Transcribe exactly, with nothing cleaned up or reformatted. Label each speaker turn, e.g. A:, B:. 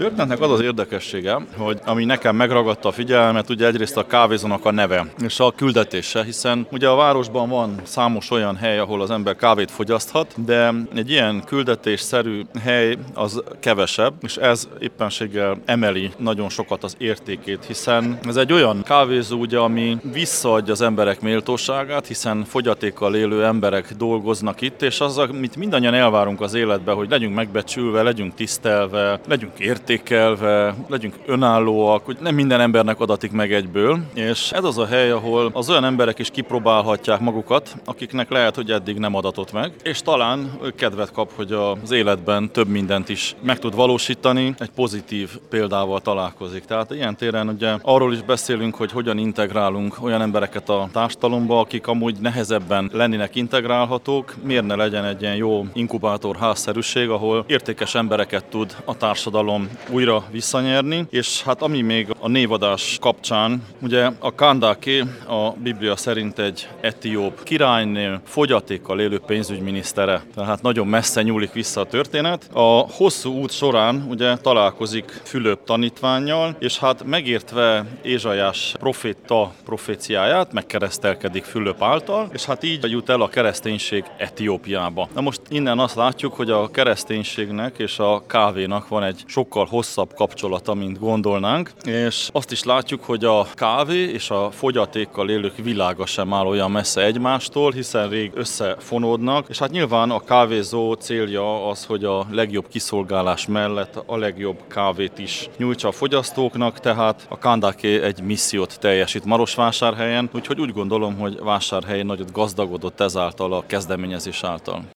A: történetnek az az érdekessége, hogy ami nekem megragadta a figyelmet, ugye egyrészt a kávézónak a neve és a küldetése, hiszen ugye a városban van számos olyan hely, ahol az ember kávét fogyaszthat, de egy ilyen küldetésszerű hely az kevesebb, és ez éppenséggel emeli nagyon sokat az értékét, hiszen ez egy olyan kávézó, ugye, ami visszaadja az emberek méltóságát, hiszen fogyatékkal élő emberek dolgoznak itt, és az, amit mindannyian elvárunk az életbe, hogy legyünk megbecsülve, legyünk tisztelve, legyünk értékelve, legyünk önállóak, hogy nem minden embernek adatik meg egyből, és ez az a hely, ahol az olyan emberek is kipróbálhatják magukat, akiknek lehet, hogy eddig nem adatott meg, és talán kedvet kap, hogy az életben több mindent is meg tud valósítani, egy pozitív példával találkozik. Tehát ilyen téren ugye arról is beszélünk, hogy hogyan integrálunk olyan embereket a társadalomba, akik amúgy nehezebben lennének integrálhatók, miért ne legyen egy ilyen jó inkubátorházszerűség, ahol értékes embereket tud a társadalom újra visszanyerni, és hát ami még a névadás kapcsán, ugye a Kandake a Biblia szerint egy etióp királynő fogyatékkal élő pénzügyminisztere, tehát nagyon messze nyúlik vissza a történet. A hosszú út során ugye találkozik Fülöp tanítvánnyal, és hát megértve Ézsaiás proféta proféciáját, megkeresztelkedik Fülöp által, és hát így jut el a kereszténység Etiópiába. Na most innen azt látjuk, hogy a kereszténységnek és a kávénak van egy sokkal hosszabb kapcsolata, mint gondolnánk, és azt is látjuk, hogy a kávé és a fogyatékkal élők világa sem áll olyan messze egymástól, hiszen rég összefonódnak, és hát nyilván a kávézó célja az, hogy a legjobb kiszolgálás mellett a legjobb kávét is nyújtsa a fogyasztóknak, tehát a Kandake egy missziót teljesít Marosvásárhelyen, úgyhogy úgy gondolom, hogy Vásárhely nagyot gazdagodott ezáltal a kezdeményezés által.